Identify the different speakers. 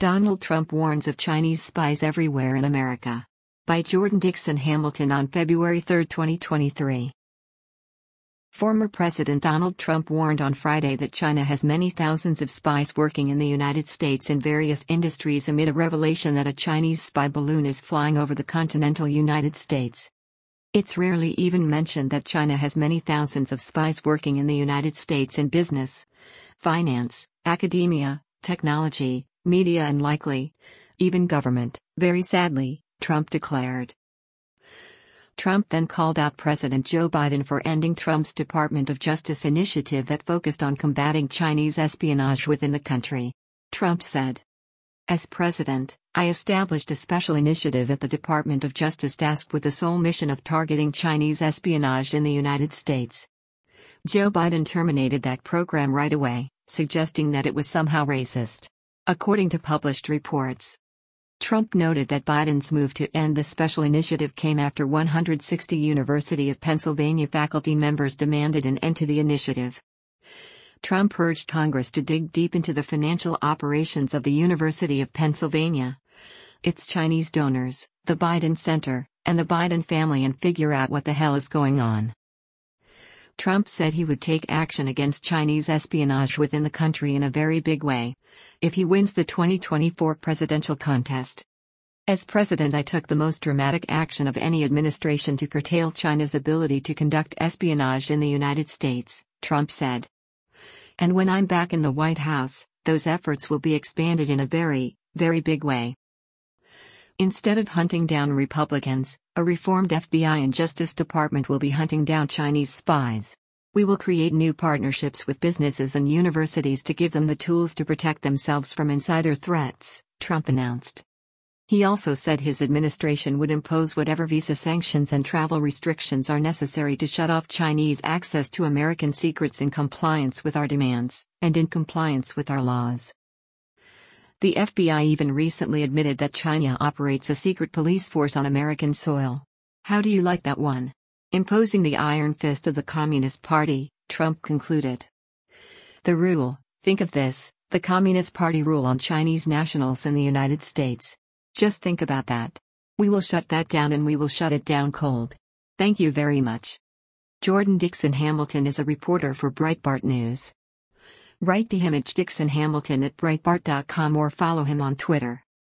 Speaker 1: Donald Trump warns of Chinese spies everywhere in America. By Jordan Dixon Hamilton on February 3, 2023. Former President Donald Trump warned on Friday that China has many thousands of spies working in the United States in various industries amid a revelation that a Chinese spy balloon is flying over the continental United States. It's rarely even mentioned that China has many thousands of spies working in the United States in business, finance, academia, technology, media and likely, even government, very sadly, Trump declared. Trump then called out President Joe Biden for ending Trump's Department of Justice initiative that focused on combating Chinese espionage within the country. Trump said, "As president, I established a special initiative at the Department of Justice tasked with the sole mission of targeting Chinese espionage in the United States." Joe Biden terminated that program right away, suggesting that it was somehow racist. According to published reports, Trump noted that Biden's move to end the special initiative came after 160 University of Pennsylvania faculty members demanded an end to the initiative. Trump urged Congress to dig deep into the financial operations of the University of Pennsylvania, its Chinese donors, the Biden Center, and the Biden family and figure out what the hell is going on. Trump said he would take action against Chinese espionage within the country in a very big way if he wins the 2024 presidential contest. "As president, I took the most dramatic action of any administration to curtail China's ability to conduct espionage in the United States," Trump said. "And when I'm back in the White House, those efforts will be expanded in a very, very big way." Instead of hunting down Republicans, a reformed FBI and Justice Department will be hunting down Chinese spies. "We will create new partnerships with businesses and universities to give them the tools to protect themselves from insider threats," Trump announced. He also said his administration would impose whatever visa sanctions and travel restrictions are necessary to shut off Chinese access to American secrets in compliance with our demands, and in compliance with our laws. The FBI even recently admitted that China operates a secret police force on American soil. "How do you like that one? Imposing the iron fist of the Communist Party," Trump concluded. "The rule, think of this, the Communist Party rule on Chinese nationals in the United States. Just think about that. We will shut that down and we will shut it down cold. Thank you very much." Jordan Dixon Hamilton is a reporter for Breitbart News. Write to him at Dixon Hamilton at Breitbart.com or follow him on Twitter.